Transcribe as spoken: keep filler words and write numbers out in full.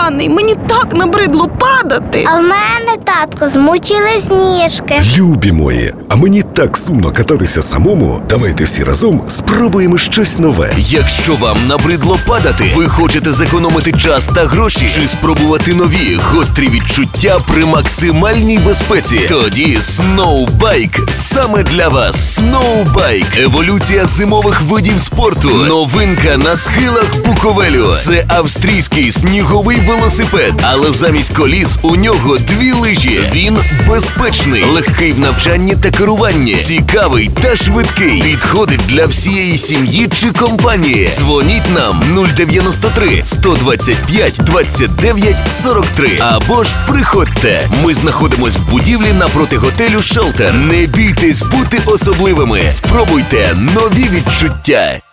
поганий. Мені так набридло падати. А в мене, татко, змучились ніжки. Любі мої, а мені так сумно кататися самому. Давайте всі разом спробуємо щось нове. Якщо вам набридло падати, ви хочете зекономити час та гроші, чи спробувати нові гострі відчуття при максимальній безпеці, тоді Snowbike саме для вас. Snowbike – еволюція зимових видів спорту. Новинка на схилах Буковелю. Це австрійський сніговий велосипед, але замість коліс у нього дві лижі. Він безпечний, легкий в навчанні та керуванні, цікавий та швидкий. Підходить для всієї сім'ї чи компанії. Дзвоніть нам нуль дев'яносто три сто двадцять п'ять двадцять дев'ять сорок три або ж приходьте. Ми знаходимось в будівлі напроти готелю «Шелтер». Не бійтесь бути особливими. Спробуйте нові відчуття.